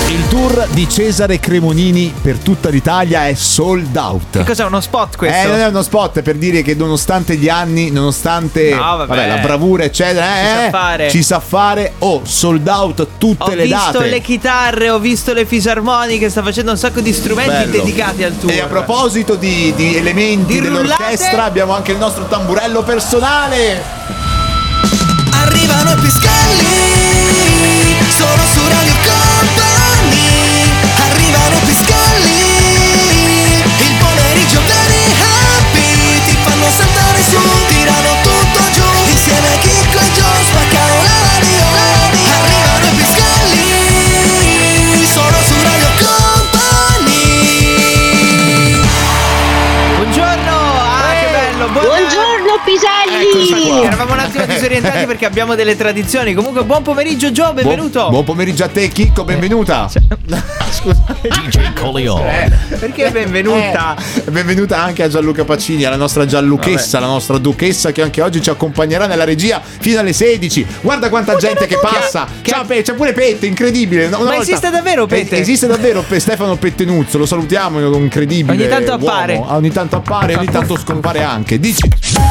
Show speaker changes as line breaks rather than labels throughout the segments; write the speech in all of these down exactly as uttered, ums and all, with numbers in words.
Il tour di Cesare Cremonini per tutta l'Italia è sold out.
Che cos'è, uno spot questo?
Eh, non è uno spot, è per dire che nonostante gli anni, nonostante
no, vabbè.
Vabbè, la bravura eccetera,
ci
eh,
sa fare.
Ci sa fare. Oh, sold out tutte
ho
le date.
Ho visto le chitarre, ho visto le fisarmoniche, sta facendo un sacco di strumenti
Bello.
dedicati al tour.
E a proposito di, di elementi
Di
dell'orchestra,
rullate.
abbiamo anche il nostro tamburello personale.
Arrivano i Piscalli, solo su Radio Company. Arrivano i Piscalli, il pomeriggio veri happy. Ti fanno saltare su, tirano tutto giù. Insieme a Chicco e Gio spaccano la radio. Arrivano i Piscalli, solo su Radio Company.
Buongiorno, ah che bello. Buon-
Buongiorno Piselli!
Eravamo un attimo disorientati perché abbiamo delle tradizioni. Comunque buon pomeriggio Gio, benvenuto.
Buon, buon pomeriggio a te Chicco, benvenuta.
Scusa,
D J Coleone.
eh, perché benvenuta?
Eh, benvenuta anche a Gianluca Pacini, alla nostra Gianluchessa, la nostra duchessa che anche oggi ci accompagnerà nella regia fino alle sedici. Guarda quanta gente che passa.
Che-
Ciao, Pe- c'è pure Pette, incredibile. Una
Ma
volta-
esiste davvero Pette?
Eh, esiste davvero Pe- Stefano Pettenuzzo, lo salutiamo, è un incredibile.
Ogni tanto
uomo.
appare.
Ah, ogni tanto appare, ogni tanto scompare anche. Dici.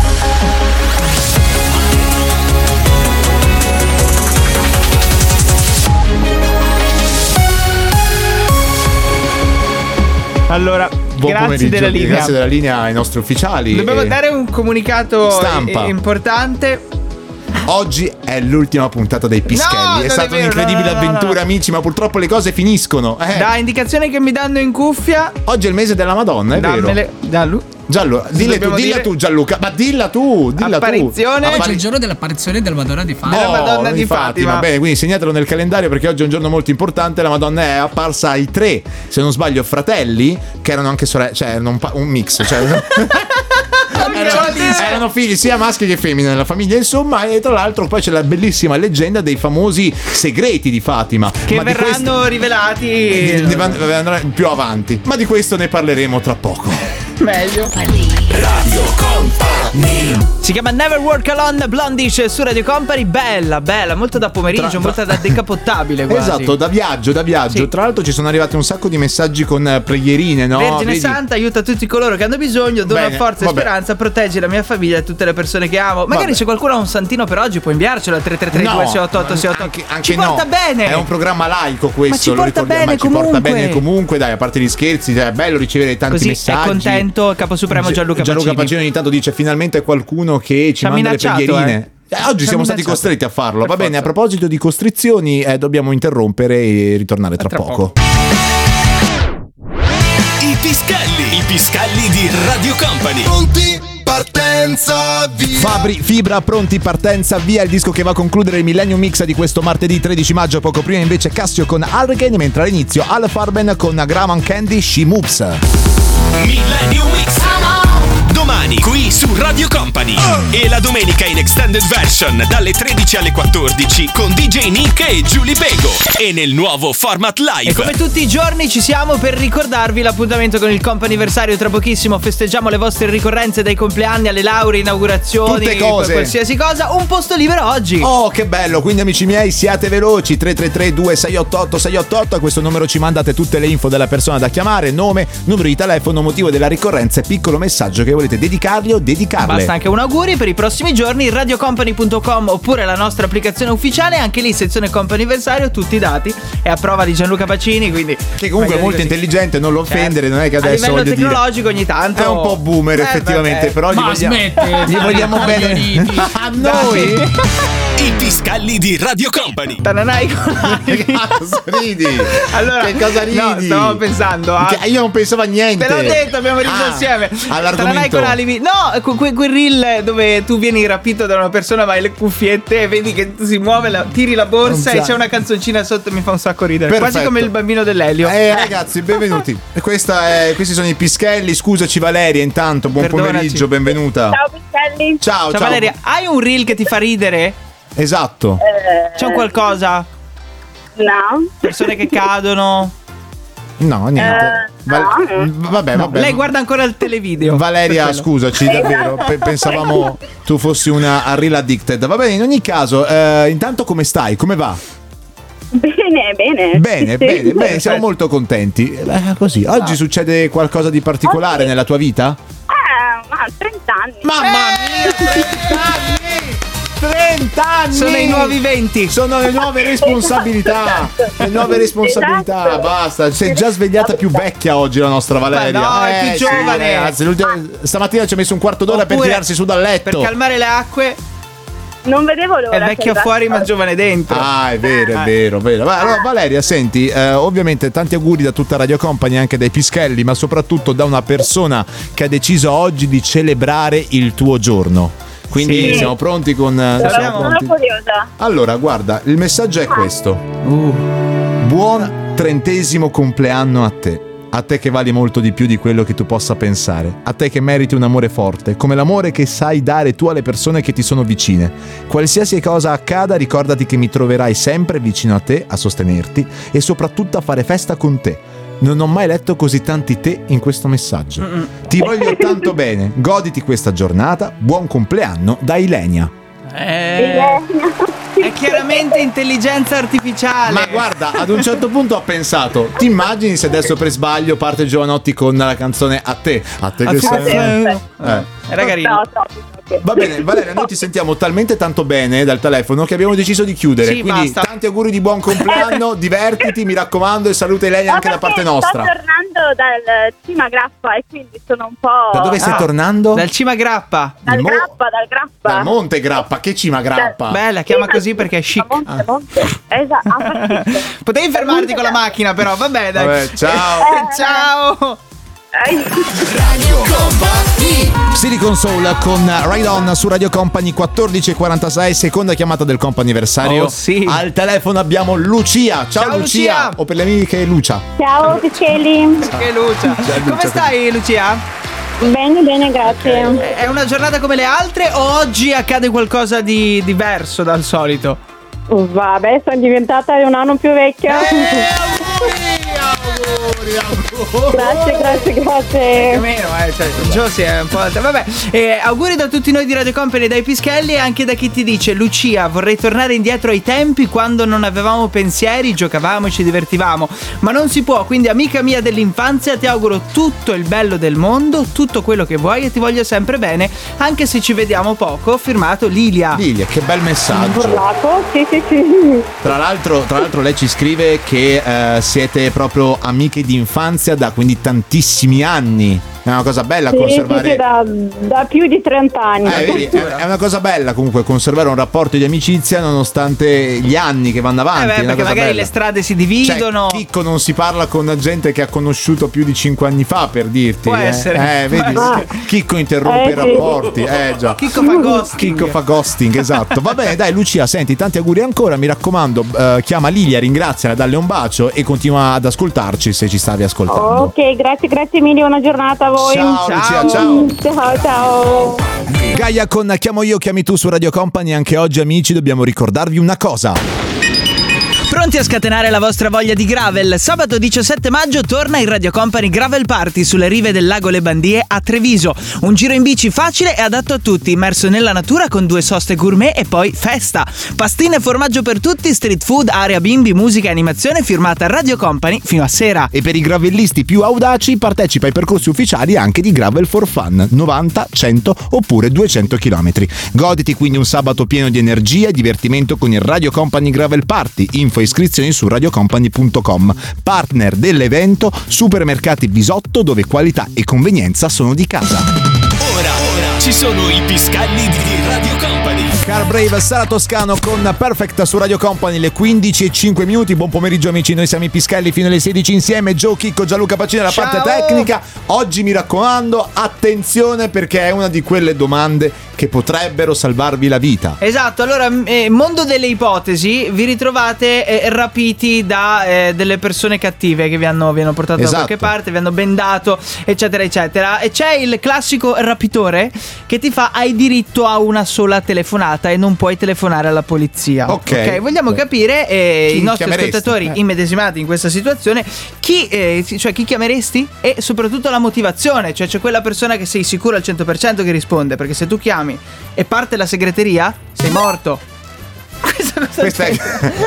Allora,
Buon
grazie
pomeriggio,
della linea.
Grazie della linea ai nostri ufficiali.
Dobbiamo
E
dare un comunicato
Stampa.
i- importante.
Oggi è l'ultima puntata dei Pischelli.
No, non
è
è
stata
vero,
un'incredibile
no, no, no,
avventura,
no.
amici, ma purtroppo le cose finiscono. Eh.
Da indicazioni che mi danno in cuffia.
Oggi è il mese della Madonna, è
Dammele.
vero.
Dallu.
Giallo, dille tu,
Dobbiamo
dilla
dire-
tu Gianluca, ma dilla tu, dilla
Apparizione.
tu.
Oggi è il giorno dell'apparizione della Madonna di Fatima.
Della Madonna di Fatima.
Bene, quindi segnatelo nel calendario perché oggi è un giorno molto importante. La Madonna è apparsa ai tre, se non sbaglio, fratelli, che erano anche sorelle, cioè erano un, pa- un mix, cioè erano, erano figli sia maschi che femmine nella famiglia, insomma, e tra l'altro poi c'è la bellissima leggenda dei famosi segreti di Fatima.
Che
Ma di
verranno
questo-
rivelati.
di- di- andrà più avanti, ma di questo ne parleremo tra poco.
Meglio.
Radio Company.
Si chiama Never Work Alone, Blondish su Radio Company. Bella, bella, molto da pomeriggio,
Tra-
molto da decapottabile quasi.
Esatto, da viaggio, da viaggio.
Sì.
Tra l'altro ci sono arrivati un sacco di messaggi con eh, preghierine, no?
Vergine
Vedi?
Santa, aiuta tutti coloro che hanno bisogno, dona
Bene,
forza e
vabbè.
speranza, proteggi la mia famiglia e tutte le persone che amo. Magari
Vabbè.
c'è qualcuno ha un santino per oggi, può inviarcelo al tre tre tre due sei otto otto sei otto.
anche, anche
Ci
no.
porta bene.
È un programma laico questo,
Ma ci
lo
porta
ricordiamo,
bene
ma ci porta
comunque.
bene comunque, dai, a parte gli scherzi, cioè, è bello ricevere tanti
Così
messaggi.
è contento il capo supremo
Gi-
Gianluca,
Gianluca
Pacini.
Pacini ogni tanto dice finalmente qualcuno che ci
Ci ha
manda le
minacciato,
preghierine. Eh, oggi
Ci ha
siamo stati
minacciato.
costretti a farlo.
Per
Va bene,
forza.
a proposito di costrizioni, eh, dobbiamo interrompere e ritornare tra,
Tra
poco.
poco.
I Piscalli, i Piscalli di Radio Company. Pronti? Partenza, via.
Fabri Fibra, pronti, partenza, via. Il disco che va a concludere il Millennium Mix di questo martedì tredici maggio. Poco prima invece Cassio con Hurricane, mentre all'inizio Al Farben con Graham Candy, She Moves.
Millennium Mix. Domani qui su Radio Company. E la domenica in extended version dalle tredici alle quattordici con D J Nick e Giulia Bego. E nel nuovo format live.
E come tutti i giorni ci siamo per ricordarvi l'appuntamento con il comp'anniversario. Tra pochissimo festeggiamo le vostre ricorrenze, dai compleanni alle lauree, inaugurazioni,
Tutte cose.
qualsiasi cosa. Un posto libero oggi.
Oh, che bello! Quindi, amici miei, siate veloci. tre tre tre due sei otto otto sei otto otto. A questo numero ci mandate tutte le info della persona da chiamare, nome, numero di telefono, motivo della ricorrenza e piccolo messaggio che volete dedicargli o dedicarle.
Basta anche un auguri per i prossimi giorni. radiocompany punto com oppure la nostra applicazione ufficiale. Anche lì sezione comp'anniversario, tutti i dati. È a prova di Gianluca Pacini, quindi
Che comunque è
magari
molto
così.
intelligente, non lo offendere, non è che
A
adesso
livello
voglio dire.
tecnologico ogni tanto
È un po' boomer
Eh,
effettivamente,
vabbè.
però gli
Ma
vogliamo,
smette,
gli vogliamo
dai,
bene
coglioniti.
a noi.
I Piscalli di Radio Company.
Tananai con
Che cazzo ridi?
Allora,
che cosa ridi?
no, stavo pensando a...
Che- io non pensavo a niente.
Te l'ho detto, abbiamo riso
Ah,
insieme.
all'argomento.
Tananai con alibi. No, que- que- quel reel dove tu vieni rapito da una persona, ma hai le cuffiette e vedi che si muove, la- tiri la borsa
Non
e
sa-
c'è una canzoncina sotto e mi fa un sacco ridere.
Perfetto.
Quasi come il bambino dell'Elio.
Eh ragazzi, benvenuti. E Questa è, questi sono i Pischelli. Scusaci Valeria, intanto buon
Perdonaci.
pomeriggio, benvenuta.
Ciao Piselli.
Ciao,
Ciao
ciao.
Valeria, hai un reel che ti fa ridere?
Esatto.
Eh,
C'è un qualcosa?
No.
Persone che cadono?
No, niente.
Eh,
Val-
no.
vabbè,
No,
vabbè.
lei guarda ancora il televideo.
Valeria,
Per quello.
scusaci, davvero. pe- pensavamo tu fossi una real addicted. Va bene, in ogni caso, eh, intanto come stai? Come va?
Bene, bene.
Bene,
Sì,
bene,
sì.
bene, siamo molto contenti. Eh, così. Oggi succede qualcosa di particolare
Oggi-
nella tua vita?
Eh, ma trenta anni.
Mamma mia, trenta anni! trenta anni!
Sono i nuovi venti.
Sono le nuove responsabilità.
Esatto.
Le nuove responsabilità.
Esatto.
Basta. Sei già svegliata più vecchia oggi la nostra Valeria.
Ma no, è più
sì,
giovane.
ragazzi, l'ultima- stamattina ci ha messo un quarto d'ora per
Oppure,
tirarsi su dal letto.
Per calmare le acque
Non vedevo l'ora.
è vecchia
che
fuori ma
arrivasse.
giovane dentro.
Ah, è vero, è
Eh.
vero, vero. Ma, allora, Valeria, senti, eh, ovviamente tanti auguri da tutta Radio Company, anche dai Pischelli, ma soprattutto da una persona che ha deciso oggi di celebrare il tuo giorno. Quindi
Sì.
siamo pronti con... eh,
Sono,
siamo
sono
pronti?
curiosa.
Allora, guarda, il messaggio è questo.
Uh.
Buon trentesimo compleanno a te. A te che vali molto di più di quello che tu possa pensare. A te che meriti un amore forte, come l'amore che sai dare tu alle persone che ti sono vicine. Qualsiasi cosa accada, ricordati che mi troverai sempre vicino a te a sostenerti e soprattutto a fare festa con te. Non ho mai letto così tanti te in questo messaggio. Ti voglio tanto bene. Goditi questa giornata. Buon compleanno da Ilenia.
Eh, è chiaramente intelligenza artificiale.
Ma guarda, ad un certo punto ho pensato, ti immagini se adesso per sbaglio parte Giovanotti con la canzone A te? A te che
A te.
sei...
Eh.
Eh.
Era carino.
No, troppo, troppo.
Va bene, Valeria, noi ti sentiamo talmente tanto bene dal telefono che abbiamo deciso di chiudere.
Sì,
Quindi
basta.
tanti auguri di buon compleanno, divertiti, mi raccomando, e saluta lei
Ma
anche da parte
perché
nostra.
Sto tornando dal Cima Grappa e quindi sono un po'.
Da dove stai
Ah,
tornando?
Dal Cima Grappa.
Dal
Il mo-
Grappa, dal Grappa.
Dal Monte Grappa, che cima Grappa.
Beh, la chiama così perché è chic.
Monte, monte. Esatto. Ah, perfetto.
Potevi fermarti con la macchina, però vabbè, dai.
Vabbè, ciao.
Eh, ciao.
Silicon Soul con Ride On su Radio Company quattordici e quarantasei, seconda chiamata del comp'anniversario.
Oh, sì.
Al telefono abbiamo Lucia. Ciao,
Ciao,
Lucia.
Lucia.
O per le amiche Lucia.
Ciao, Pischelli.
Che Lucia. Come stai, Lucia?
Bene, bene, grazie.
È una giornata come le altre o oggi accade qualcosa di diverso dal solito?
Vabbè, sono diventata un anno più vecchia.
auguri, auguri.
Grazie, grazie,
Più o
grazie.
meno, eh, cioè, Gio si è un po' alta. Vabbè, eh, auguri da tutti noi di Radio Company, dai Pischelli, e anche da chi ti dice: Lucia, vorrei tornare indietro ai tempi quando non avevamo pensieri, giocavamo e ci divertivamo, ma non si può. Quindi, amica mia dell'infanzia, ti auguro tutto il bello del mondo, tutto quello che vuoi, e ti voglio sempre bene, anche se ci vediamo poco. Firmato Lilia.
Lilia, che bel messaggio.
Burlaco? Sì, sì, sì.
Tra l'altro, tra l'altro lei ci scrive che eh, siete proprio amiche di infanzia da quindi tantissimi anni. È una cosa bella
Sì, sì,
conservare.
sì, da, da più di trenta anni.
Eh, vedi, è, è una cosa bella comunque conservare un rapporto di amicizia nonostante gli anni che vanno
Eh
avanti.
beh,
è una
perché
cosa
magari
bella.
le strade si dividono.
Cioè, Chicco non si parla con gente che ha conosciuto più di cinque anni fa, per dirti.
Può
eh.
essere.
Eh, vedi,
Ah.
Chicco interrompe
Eh,
i
sì.
rapporti. Eh già.
Chicco fa ghosting.
Chicco fa ghosting, esatto. Va bene, dai Lucia, senti, tanti auguri ancora, mi raccomando, eh, chiama Lilia, ringraziala, dalle un bacio e continua ad ascoltarci se ci stavi ascoltando.
Ok, grazie, grazie mille, buona giornata a voi.
Ciao,
Ciao.
Lucia, ciao.
Ciao, ciao.
Gaia con Chiamo io, chiami tu su Radio Company. Anche oggi, amici, dobbiamo ricordarvi una cosa.
Pronti a scatenare la vostra voglia di gravel? Sabato diciassette maggio torna il Radio Company Gravel Party sulle rive del lago Le Bandie a Treviso. Un giro in bici facile e adatto a tutti, immerso nella natura con due soste gourmet e poi festa. Pastine e formaggio per tutti, street food, area bimbi, musica e animazione, firmata Radio Company fino a sera.
E per i gravellisti più audaci partecipa ai percorsi ufficiali anche di Gravel for Fun, novanta, cento oppure duecento chilometri. Goditi quindi un sabato pieno di energia e divertimento con il Radio Company Gravel Party. Info e iscrizioni su radiocompany punto com. Partner dell'evento Supermercati Bisotto, dove qualità e convenienza sono di casa.
Ora, ora, ci sono i Pischelli di Radio Company.
Car Brave, Sara Toscano con Perfect su Radio Company, le quindici e cinque minuti. Buon pomeriggio amici, noi siamo i Pischelli fino alle sedici insieme. Joe, Chicco, Gianluca Pacini alla
Ciao.
parte tecnica. Oggi mi raccomando, attenzione perché è una di quelle domande che potrebbero salvarvi la vita.
Esatto, allora, eh, mondo delle ipotesi, vi ritrovate eh, rapiti da eh, delle persone cattive che vi hanno, vi hanno portato
Esatto.
da qualche parte, vi hanno bendato, eccetera, eccetera. E c'è il classico rapitore che ti fa: hai diritto a una sola telefonata e non puoi telefonare alla polizia.
Ok.
Vogliamo capire, eh,
Chi
i nostri
chiameresti?
ascoltatori
Eh.
immedesimati in questa situazione, chi, eh, cioè chi chiameresti e soprattutto la motivazione, cioè c'è quella persona che sei sicuro al cento per cento che risponde, perché se tu chiami e parte la segreteria sei morto. Questa cosa
Questa è,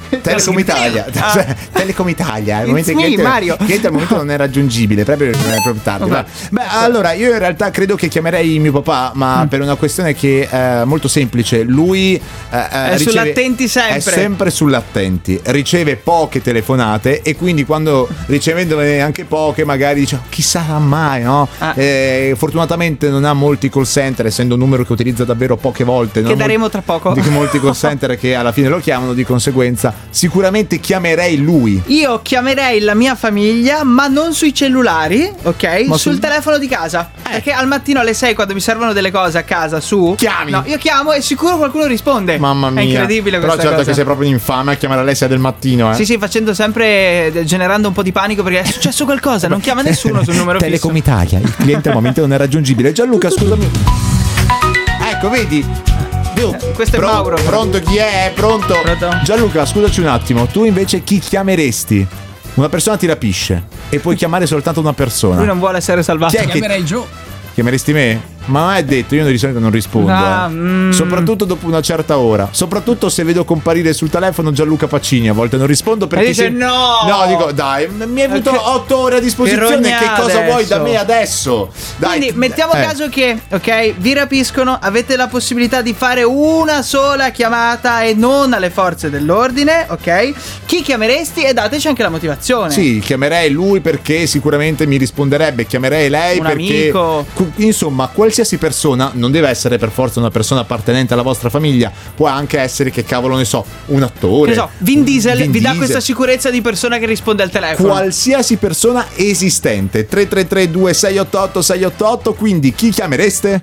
Telecom Italia.
Ah.
Telecom Italia. Il
It's
momento
me,
che
Mario.
che al momento non è raggiungibile, proprio, non è proprio tardi.
Vabbè.
Beh, allora io in realtà credo che chiamerei mio papà, ma
Mm.
per una questione che è molto semplice. Lui eh,
È
riceve-
sull'attenti sempre.
È sempre sull'attenti. Riceve poche telefonate e quindi quando ricevendone anche poche magari dice "Oh, chi sarà mai, no?"
Ah.
Eh, fortunatamente non ha molti call center, essendo un numero che utilizza davvero poche volte.
Che
non
daremo
mol-
tra poco.
Di molti call center che alla fine lo chiamano, di conseguenza sicuramente chiamerei lui.
Io chiamerei la mia famiglia, ma non sui cellulari, ok?
Ma
Sul
su-
telefono di casa. Perché al mattino alle sei, quando mi servono delle cose a casa, su.
Chiami.
No, io chiamo e sicuro qualcuno risponde.
Mamma mia.
È incredibile
Però
questa
certo
cosa.
che sei proprio un infame a chiamare alle sei del mattino, eh.
Sì, sì, facendo sempre, eh, generando un po' di panico perché è successo qualcosa, non chiama nessuno sul numero
Telecom
fisso.
Italia, il cliente al momento non è raggiungibile. Gianluca, scusami. Ecco, vedi? Dio,
Eh, questo è Mauro.
Pronto, chi è? Pronto?
Pronto?
Gianluca, scusaci un attimo. Tu invece chi chiameresti? Una persona ti rapisce e puoi chiamare soltanto una persona.
Lui non vuole essere salvato.
Chi è che-
Chiamerei Joe.
Chiameresti me? Ma non è detto, io di solito non rispondo.
Ah,
eh.
mm.
Soprattutto dopo una certa ora. Soprattutto se vedo comparire sul telefono Gianluca Pacini. A volte non rispondo perché.
E dice,
se-
no!
No, dico, dai, m- mi hai avuto
Che-
otto ore a disposizione.
che
Che,
rogna
cosa vuoi
adesso?
da me adesso? Dai,
Quindi mettiamo
eh.
caso che, ok, vi rapiscono, avete la possibilità di fare una sola chiamata e non alle forze dell'ordine, ok? Chi chiameresti e dateci anche la motivazione.
Sì, chiamerei lui perché sicuramente mi risponderebbe. Chiamerei lei
Un
perché.
amico.
cu- Insomma, qualsiasi persona, non deve essere per forza una persona appartenente alla vostra famiglia, può anche essere, che cavolo ne so, un attore.
Che ne so, Vin Diesel
Vin
vi dà
Diesel.
questa sicurezza di persona che risponde al telefono.
Qualsiasi persona esistente. Tre tre tre due sei otto otto sei otto otto. Quindi chi chiamereste?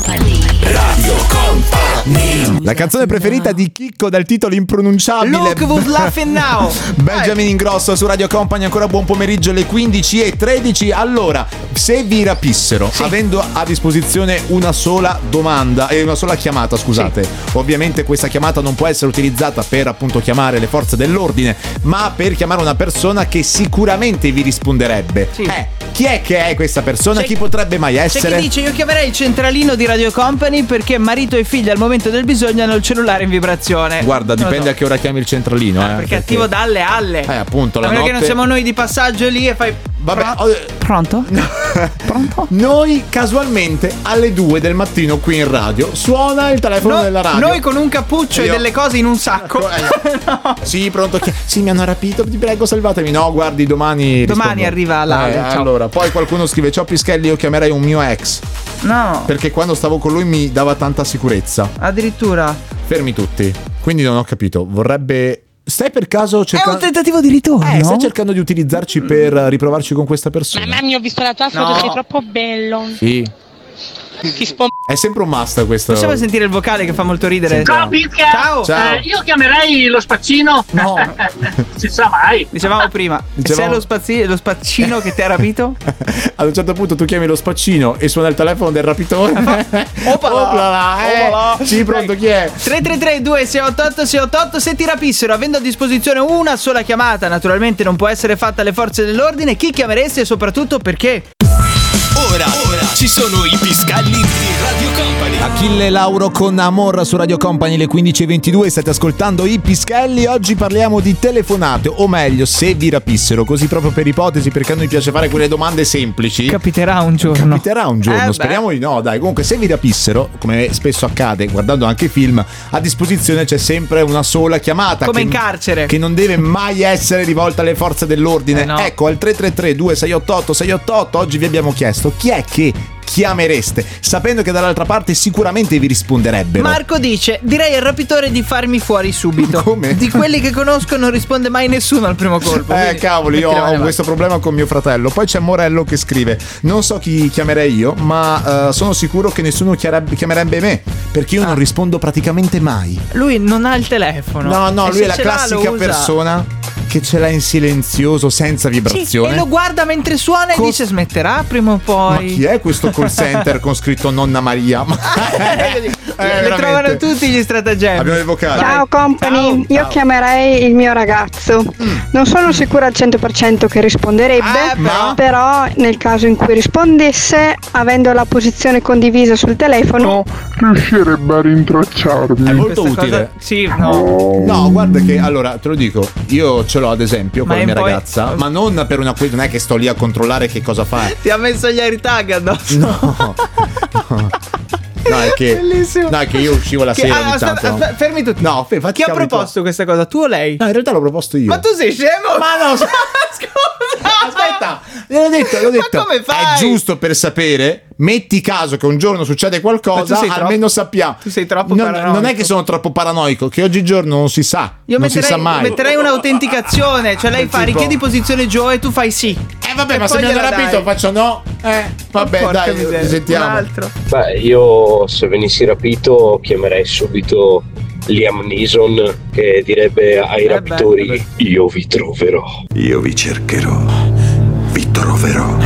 La canzone preferita di Chicco dal titolo impronunciabile.
Look who's laughing now.
Benjamin Ingrosso su Radio Company. Ancora buon pomeriggio, alle quindici e tredici. Allora, se vi rapissero, avendo a disposizione una sola domanda e una sola chiamata, scusate, ovviamente questa chiamata non può essere utilizzata per appunto chiamare le forze dell'ordine, ma per chiamare una persona che sicuramente vi risponderebbe.
Sì.
Eh, chi è che è questa persona?
C'è-
Chi potrebbe mai
C'è
essere?
chi dice io chiamerei il centralino di Radio Company perché marito e figlia al momento del bisogno hanno il cellulare in vibrazione.
Guarda,
Non lo
dipende
so.
a che ora chiami il centralino, eh.
Perché è attivo dalle alle.
Eh, appunto, la
A meno che
notte-
non siamo noi di passaggio lì e fai.
Vabbè,
Pro-
oh,
Pronto? Pronto?
Noi casualmente alle due del mattino qui in radio suona il telefono
No,
della radio.
noi con un cappuccio
Io-
e delle cose in un sacco.
Eh, no. Sì, pronto. chi- Sì, mi hanno rapito. Ti prego, salvatemi. No, guardi, domani.
Domani
rispondo.
arriva l'audio,
Eh,
ciao.
allora, poi qualcuno scrive: Ciao Pischelli, io chiamerei un mio ex.
No,
Perché quando stavo con lui mi dava tanta sicurezza.
addirittura.
Fermi tutti. Quindi non ho capito. Vorrebbe. Stai per caso
È un
cercando.
tentativo di ritorno.
Eh, stai cercando di utilizzarci per riprovarci con questa persona?
Mamma mia, ho visto la tua foto,
No.
sei troppo bello.
Sì.
Chi spom...
È sempre un must questo.
Possiamo sentire il vocale che fa molto ridere?
Ciao Pizca!
Ciao.
Ciao.
Eh, io chiamerei lo spaccino.
No.
Si sa mai.
Dicevamo prima,
Dicevamo-
se è lo, spazzi- lo spaccino che ti ha rapito?
Ad un certo punto tu chiami lo spaccino e suona il telefono del rapitore.
Opala.
Opala, eh.
Opala.
Sì, pronto, chi è?
tre tre tre due sei otto otto sei otto otto. Se ti rapissero avendo a disposizione una sola chiamata, naturalmente non può essere fatta alle forze dell'ordine, chi chiameresti e soprattutto perché?
Ora, ora ci sono i Piscalli di Radio Company.
Achille Lauro con Amor su Radio Company, le quindici e ventidue. State ascoltando i Pischelli. Oggi parliamo di telefonate, o meglio, se vi rapissero, così proprio per ipotesi, perché a noi piace fare quelle domande semplici.
Capiterà un giorno.
Capiterà un giorno,
Eh, beh.
speriamo di no, dai. Comunque, se vi rapissero, come spesso accade guardando anche i film, a disposizione c'è sempre una sola chiamata.
Come
che,
in carcere.
Che non deve mai essere rivolta alle forze dell'ordine.
Eh, no.
Ecco, al tre tre tre due sei otto otto sei otto otto oggi vi abbiamo chiesto chi è che chiamereste, sapendo che dall'altra parte sicuramente vi risponderebbero.
Marco dice: direi al rapitore di farmi fuori subito.
Come?
Di quelli che conosco non risponde mai nessuno al primo colpo.
Eh
quindi
cavoli, io
metti le mani
ho questo problema con mio fratello. Poi c'è Morello che scrive: non so chi chiamerei io, ma eh, sono sicuro che nessuno chiarebbe- chiamerebbe me, perché io non rispondo praticamente mai.
avanti. Lui non ha il telefono.
No, no,
E
lui
se
è la
ce l'ha,
classica
lo usa.
persona che che ce l'ha in silenzioso senza vibrazione.
Sì, e lo guarda mentre suona
Cos-
e dice smetterà prima o poi.
Ma chi è questo call center con scritto Nonna Maria? Ma
Le
veramente.
trovano tutti gli stratagemmi.
Abbiamo i vocali.
Ciao company,
Ciao.
io
Ciao.
chiamerei il mio ragazzo. Non sono sicura al cento per cento che risponderebbe,
Eh, però.
però nel caso in cui rispondesse, avendo la posizione condivisa sul telefono,
riuscirebbe a rintracciarmi.
È molto
Questa
utile.
cosa- Sì, no.
No, guarda che allora te lo dico, io ce l'ho ad esempio
Ma
con la mia
è poi-
ragazza, ma non per una non è che sto lì a controllare che cosa fa.
Ti ha messo gli AirTag addosso.
No. No, è che
Bellissimo.
No, è che io uscivo la
Che-
sera
ah,
ogni
aspetta,
tanto.
aspetta, fermi tutti.
No, fe- fatti
Chi ha
cavoli
proposto questa cosa? Tu o lei?
tuoi. No, in realtà l'ho proposto io.
Ma tu sei scemo?
Ma no,
Scusa.
aspetta, gliel'ho detto, l'ho detto.
Ma come fai?
È giusto per sapere. Metti caso che un giorno succede
Ma
qualcosa,
tu sei troppo-
almeno sappiamo.
tu sei troppo
non,
paranoico.
non è che sono troppo paranoico, che oggigiorno non si sa.
Io
non si
metterei,
sa mai.
metterei un'autenticazione, cioè lei
Del
fa
tipo-
richiedi posizione Joe e tu fai sì.
Eh vabbè,
E
ma se
poi
mi hanno
gliela
rapito
dai.
faccio no. Eh, vabbè,
Porca
dai,
miseria. Un
sentiamo.
altro.
Beh, io se venissi rapito chiamerei subito Liam Neeson che direbbe ai
Eh
rapitori:
beh,
io vi troverò.
Io vi cercherò, vi troverò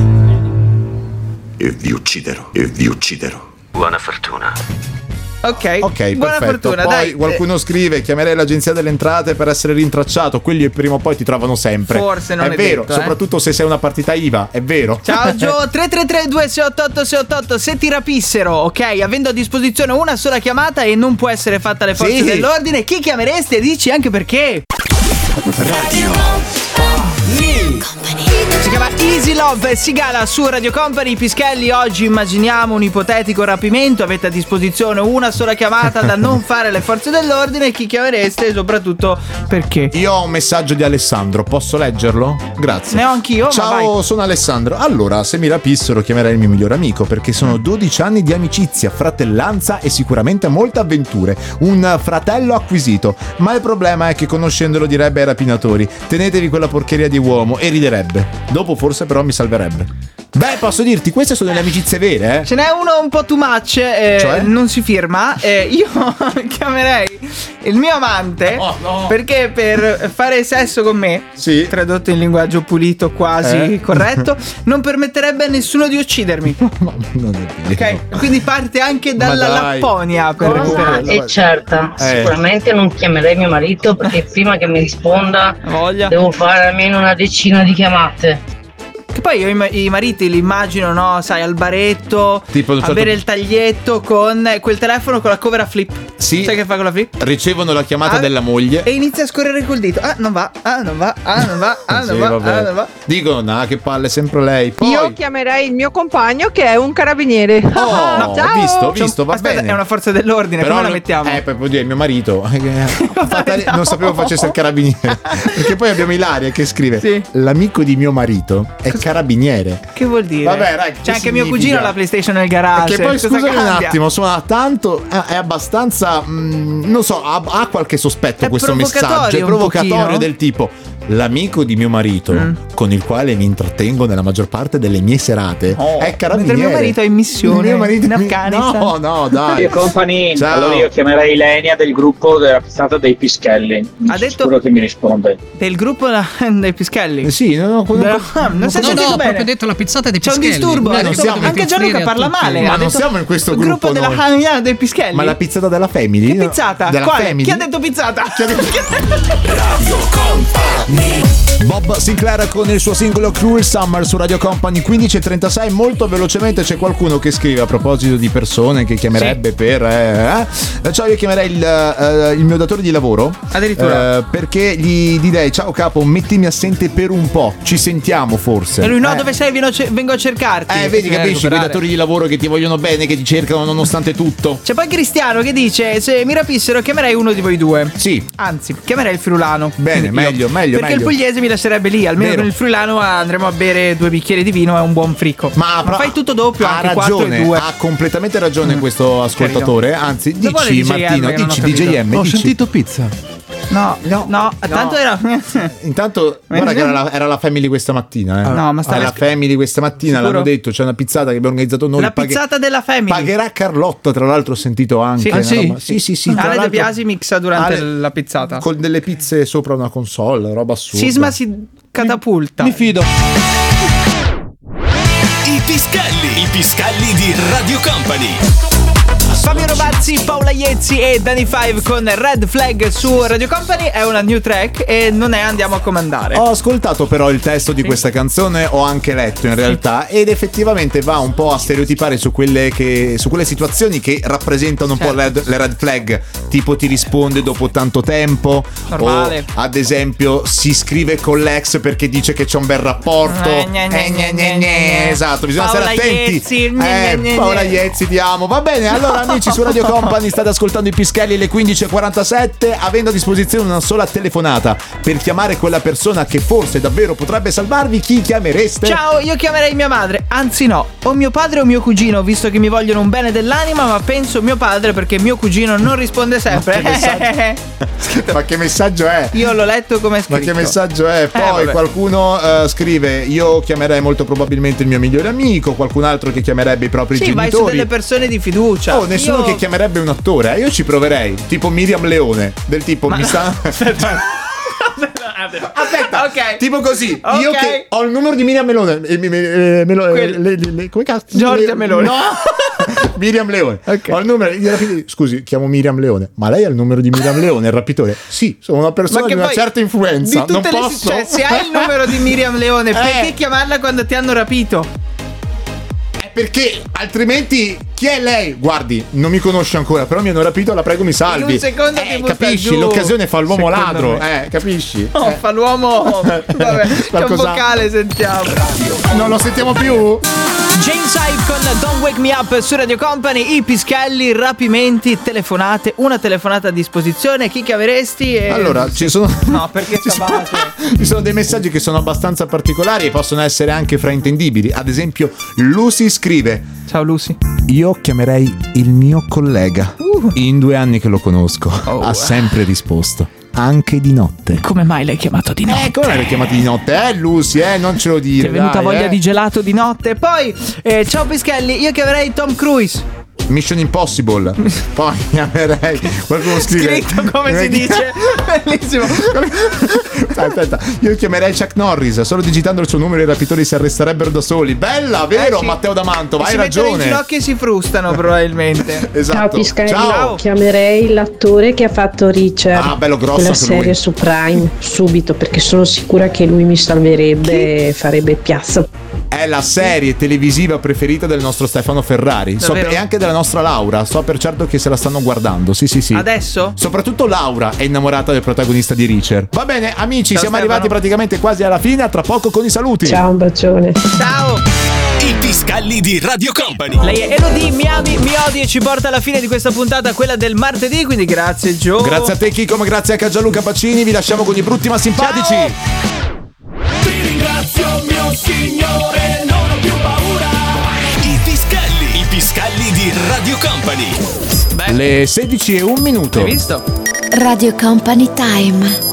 e vi ucciderò, e vi ucciderò. Buona fortuna.
Ok,
Ok,
buona
perfetto.
fortuna,
Poi
dai.
qualcuno scrive: chiamerei l'agenzia delle entrate per essere rintracciato. Quelli prima o poi ti trovano sempre.
Forse non è
vero,
detto, eh.
soprattutto se sei una partita I V A, è vero.
Ciao Gio, tre tre tre due sei otto otto sei otto otto. Se ti rapissero, ok, avendo a disposizione una sola chiamata e non può essere fatta alle forze
Sì.
dell'ordine, chi chiameresti e dici anche perché? Si chiama Easy Love Sigala su Radio Company. Pischelli, oggi immaginiamo un ipotetico rapimento. Avete a disposizione una sola chiamata da non fare alle forze dell'ordine. Chi chiamereste e soprattutto perché?
Io ho un messaggio di Alessandro, posso leggerlo? Grazie.
Ne ho anch'io, ma
Ciao,
vai.
sono Alessandro. Allora, se mi rapissero chiamerei il mio migliore amico, perché sono dodici anni di amicizia, fratellanza e sicuramente molte avventure. Un fratello acquisito. Ma il problema è che conoscendolo direbbe ai rapinatori: tenetevi quella porcheria di uomo, e riderebbe. Dopo forse però mi salverebbe. Beh, posso dirti, queste sono le amicizie vere, eh?
Ce n'è uno un po' too much, eh,
Cioè?
non si firma. eh, Io chiamerei il mio amante
No, no.
perché per fare sesso con me,
Sì.
tradotto in linguaggio pulito quasi
Eh?
corretto, non permetterebbe a nessuno di uccidermi.
No, non è vero.
Ok? Quindi parte anche dalla
Ma dai.
Lapponia per
Cosa?
recuperarlo.
Eh,
E certa,
Eh.
sicuramente non chiamerei mio marito perché prima che mi risponda
Voglia.
devo fare almeno una decina di chiamate.
Che poi io i, ma- i mariti li immagino, no? Sai, al baretto,
Tipo, a un certo-
avere il taglietto con quel telefono con la cover a flip.
Sì.
Sai che fa con la flip?
Ricevono la chiamata
Ah,
della moglie.
E inizia a scorrere col dito. Ah, non va, ah, non va, ah, non va, ah, non
Sì,
va,
vabbè.
ah, non va.
Dicono, nah, che palle, sempre lei. Poi,
Io chiamerei il mio compagno che è un carabiniere.
oh,
Ciao.
ho visto, ho visto, va
Aspetta,
bene.
è una forza dell'ordine, come la
non-
mettiamo?
Eh, poi può dire mio marito. eh, che- fatale- non sapevo facesse il carabiniere. Perché poi abbiamo Ilaria che scrive:
Sì.
l'amico di mio marito è carabiniere.
Che vuol dire?
Vabbè, dai, che
C'è anche mio
significa?
cugino ha la PlayStation nel garage.
Perché poi
Cosa
scusami un
cambia?
attimo, suona tanto, eh, è abbastanza, mm, non so, ha, ha qualche sospetto
È
questo messaggio,
provocatorio
è
un
provocatorio
pochino.
del tipo: l'amico di mio marito
Mm.
con il quale mi intrattengo nella maggior parte delle mie serate
Oh,
è carabiniere.
mentre mio marito è in missione
Il mio marito
in
è
Afghanistan.
No, no, dai.
Io company,
Ciao.
allora io chiamerei Lenia del gruppo della pizzata dei Pischelli.
Ha detto-
Sicuro che mi risponde.
Del gruppo dei Pischelli.
Eh sì, no, no, quello-
No, non si è
No,
sentito
no, ho
bene.
proprio detto la pizzata dei
C'è un
Pischelli.
disturbo.
Noi
ha
non
detto-
siamo
anche
dovete
Gianluca
offrire a
parla
tutti.
male.
Ma
ha
non
detto-
siamo in questo
il
gruppo
gruppo della
noi.
famiglia dei Pischelli.
Ma la pizzata della Family?
Che pizzata?
Della
Quale?
Family?
Chi ha detto pizzata?
Radio Company.
Bob Sinclair con il suo singolo Cruel Summer su Radio Company. Quindici e trentasei. Molto velocemente c'è qualcuno che scrive a proposito di persone che chiamerebbe
Sì.
per eh, eh. Ciao, io chiamerei il, eh, il mio datore di lavoro.
Addirittura.
eh, perché gli direi: ciao capo, mettimi assente per un po', ci sentiamo forse.
E lui no,
Eh.
dove sei? Vengo, a ce- vengo a cercarti.
Eh, vedi,
Eh,
capisci, quei
recuperare.
datori di lavoro che ti vogliono bene, che ti cercano nonostante tutto.
C'è poi Cristiano che dice: se mi rapissero chiamerei uno di voi due.
Sì.
Anzi, chiamerei il friulano.
Bene,
Quindi io-
meglio, meglio,
Perché
meglio.
il pugliese mi lascerebbe lì. Almeno
Vero.
con il friulano andremo a bere due bicchieri di vino e un buon fricco.
Ma, però-
fai tutto doppio,
ha
anche quattro e
ragione,
due.
ha completamente ragione
Mm.
questo ascoltatore. Anzi,
Dove vuole
dici
D J M
Martino,
che non ho
dici
capito?
D J M.
Ho
dici.
sentito pizza.
No, no, no, tanto era.
Intanto, guarda che era la, era la family questa mattina. Eh.
No, ma sta
la
sc-
family questa mattina
Sicuro?
l'hanno detto. C'è una pizzata che abbiamo organizzato noi.
La pizzata della family.
Pagherà Carlotta, tra l'altro ho sentito anche.
Sì.
una
Ah, sì?
roba- sì, sì, sì. tra
Ale De
l'altro-
Biasi mixa durante
Ale-
la pizzata.
con delle pizze sopra una console, roba assurda.
Sisma si catapulta.
Mi fido.
I Piscalli, i Piscalli di Radio Company.
Fabio Rovazzi, Paola Iezzi e Danny Five con Red Flag su Radio Company. È una new track e non è Andiamo a comandare.
Ho ascoltato però il testo di questa canzone, ho anche letto in realtà, ed effettivamente va un po' a stereotipare su quelle, che, su quelle situazioni che rappresentano un po' le, le red flag, tipo ti risponde dopo tanto tempo,
Normale.
o ad esempio si scrive con l'ex perché dice che c'è un bel rapporto.
Eh, gne, gne,
Eh, gne,
gne,
gne,
gne.
esatto, bisogna
Paola
stare attenti.
Iezzi, gne,
eh,
gne, gne,
Paola
gne.
Iezzi, ti amo. Va bene, allora amici su Radio Company state ascoltando i Pischelli alle quindici e quarantasette, avendo a disposizione una sola telefonata per chiamare quella persona che forse davvero potrebbe salvarvi. Chi chiamereste?
Ciao, io chiamerei mia madre. Anzi no, o mio padre o mio cugino, visto che mi vogliono un bene dell'anima, ma penso mio padre perché mio cugino non risponde sempre.
Ma che messaggio, ma che messaggio è?
Io l'ho letto come è scritto.
Ma che messaggio è? Poi
vabbè.
qualcuno eh, scrive: io chiamerei molto probabilmente il mio migliore amico, qualcun altro che chiamerebbe i propri
Sì, vai su
genitori.
delle persone di fiducia.
Oh, nessuno
Io-
che chiamerebbe un attore. Io ci proverei, tipo Miriam Leone, del tipo mi sta. Aspetta,
ok.
tipo così.
Ok.
Io che ho il numero di Miriam Melone. eh, me- me- eh, Melo-
Quello.
le- le- le- come cazzo?
Giorgia
Le-
Melone.
No. Miriam Leone.
Ok.
Ho il numero. io rapito- Scusi, chiamo Miriam Leone. Ma lei ha il numero di Miriam Leone, il rapitore? Sì, sono una persona
Ma
di
che
una
poi
certa influenza.
di
Non
tutte le-
posso.
cioè, se hai il numero di Miriam Leone,
Eh.
perché chiamarla quando ti hanno rapito?
Perché altrimenti chi è lei? Guardi, non mi conosce ancora, però mi hanno rapito, la prego mi salvi.
In un secondo
eh,
ti butta
capisci?
giù.
L'occasione fa l'uomo
Secondo
ladro,
me.
eh, capisci?
Oh,
Eh.
fa l'uomo. Vabbè, c'è un
Qualcosa-
vocale, sentiamo.
Non lo sentiamo più?
James Hype con Don't Wake Me Up su Radio Company. I Pischelli, rapimenti, telefonate. Una telefonata a disposizione. Chi chiameresti? E...
Allora, ci sono.
No, perché stavate?
Ci sono dei messaggi che sono abbastanza particolari e possono essere anche fraintendibili. Ad esempio, Lucy scrive:
Ciao Lucy.
io chiamerei il mio collega. In due anni che lo conosco,
Oh.
ha sempre risposto. Anche di notte.
Come mai l'hai chiamato di notte?
Eh, come l'hai chiamato di notte? Eh, Lucy, eh, non ce lo dire.
Ti è venuta
dai,
voglia
eh.
di gelato di notte. Poi, eh, ciao Pischelli, io chiamerei Tom Cruise.
Mission Impossible. Poi chiamerei. Qualcuno scrive.
Scritto come si dice. Bellissimo.
Aspetta, aspetta. Io chiamerei Chuck Norris. Solo digitando il suo numero i rapitori si arresterebbero da soli. Bella, vero?
Eh, sì.
Matteo D'Amantova, hai
si mettono in
ragione.
ginocchio e si frustano probabilmente.
Esatto.
Ciao Pischelli,
Ciao.
chiamerei l'attore che ha fatto Richard.
Ah, bello grosso
quella
anche lui.
serie su Prime subito, perché sono sicura che lui mi salverebbe e farebbe piazza.
È la serie televisiva preferita del nostro Stefano Ferrari. So
Davvero?
per- e anche della nostra Laura. So per certo che se la stanno guardando. Sì, sì, sì.
Adesso?
Soprattutto Laura è innamorata del protagonista di Richard. Va bene, amici,
Ciao,
siamo
Stefano.
arrivati praticamente quasi alla fine. A tra poco con i saluti.
Ciao, un bacione.
Ciao.
I Piscalli di Radio Company.
Lei è Elodie, mi ami, mi odi e ci porta alla fine di questa puntata, quella del martedì. Quindi grazie Gio.
Grazie a te, Chico, ma grazie anche a Gianluca Pacini. Vi lasciamo con i brutti ma simpatici.
Ti ringrazio mio Signore, non ho più paura. I Piscalli, i Piscalli di Radio Company.
Le sedici e un minuto.
Hai visto?
Radio Company Time.